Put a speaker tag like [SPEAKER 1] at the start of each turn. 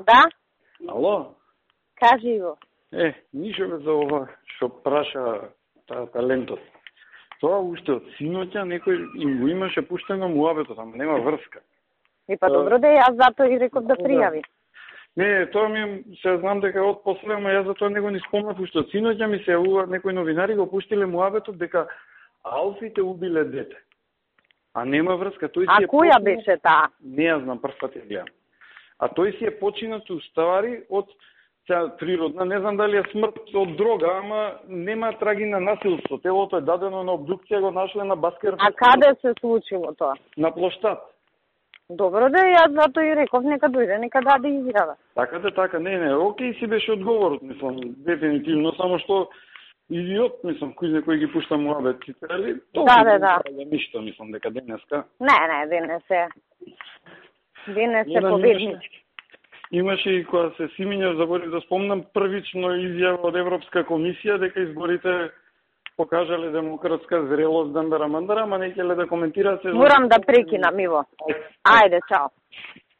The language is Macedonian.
[SPEAKER 1] Да?
[SPEAKER 2] Ало?
[SPEAKER 1] Кажи Иво.
[SPEAKER 2] Ништо бе за ова што праша таа талентот. Тоа уште од синоќа некој им го имаше пуштено муабетот, ама нема врска.
[SPEAKER 1] И па добро да јас затоа и реков да пријави.
[SPEAKER 2] Не, тоа ми се знам дека од после, ама јас затоа него ни спомнав уште од синоќа ми се јавува некои новинари го пуштиле муабетот дека алфите убиле дете. А нема врска, тој си
[SPEAKER 1] која беше таа?
[SPEAKER 2] Не ја знам, прв пат ја гледам. А тој си е починат уставари од природна, не знам дали е смрт од дрога, ама нема траги на насилство. Телото е дадено на обдукција, го нашле на Баскер.
[SPEAKER 1] А каде се случило тоа?
[SPEAKER 2] На плоштад.
[SPEAKER 1] Добро да јас затоа и реков нека дојде, нека даде изјава.
[SPEAKER 2] Така, не, окей си беше одговорот, мислам, дефинитивно, само што идиот, мислам, кој ги пушта муабетите, али?
[SPEAKER 1] Да.
[SPEAKER 2] Ништо, мислам, дека денеска.
[SPEAKER 1] Не, денес е победнички.
[SPEAKER 2] Имаше и кога се Симињев, заборив да спомнам, првично изјава од Европска комисија дека изборите покажале демократска зрелост, дандара-мандара, ама не ќеле да коментираат се...
[SPEAKER 1] Морам да прекинам, Иво. Ајде, чао.